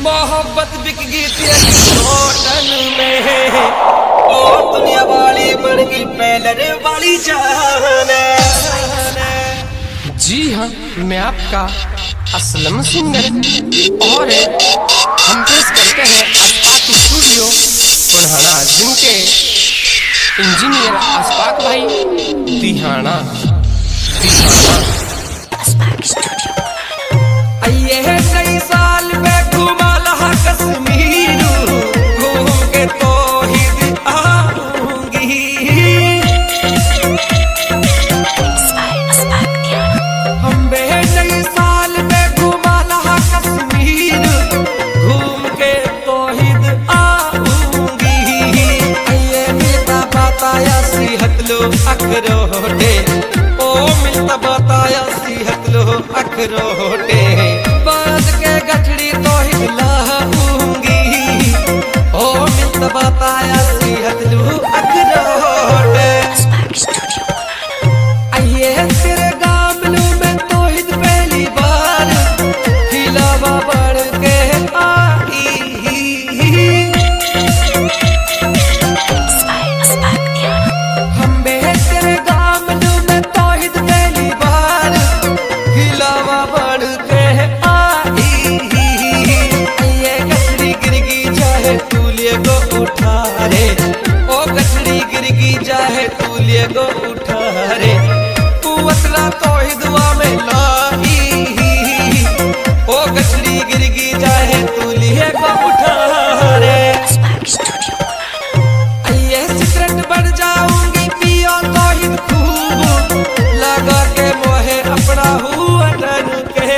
मोहब्बत बिक गई तेरी होटल में, ओ दुनिया वाली बन गई पेलर वाली जान। जी हाँ, मैं आपका असलम सिंगर और हम पेश करते हैं अशफाक स्टूडियो पुराना, जिनके इंजीनियर अशफाक भाई दिहाना। ये नई साल में घुमा लहा कश्मीर, घूम के तौहीद आऊंगी। हम बे नई साल में घुमा लहा कश्मीर, घूम के तौहीद आऊंगी। ये मिलता बताया सिहत लो अखरोटे, ओ मिलता बताया सिहत लो अखरोटे। बांध के गठड़ी तो हिलाऊंगी, ओ मिलता बताया सिहत लो अखरोटे। आइए तेरे गामलों में तौहीद पहली बार हिलावा बढ़ के आई। हम बे तेरे गामलों में तौहीद पहली बार हिलावा बढ़ के आई। ये गठड़ी गिरगी चाहे तूलिए को उठा रे, ओ गठड़ी गिरगी चाहे तूलिए को उठा रे। तू असला तौहीदवा में लाई, ओ गठड़ी गिरगी चाहे तूलिए को उठा रे। ये सिगरेट बन जाऊंगी पियो तौहीद खूब, लगा के मोहे अपना हुआ डर के।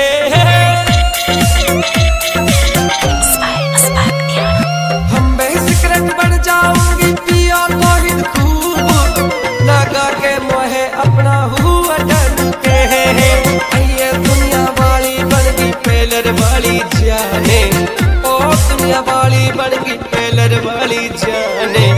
हम बे सिगरेट बन जाऊंगी पियो तौहीद खूब, लगा के मोहे अपना हुआ डर के। ये दुनिया वाली बन गई पेलर वाली जाने, ओ दुनिया वाली बन गई पेलर वाली जाने।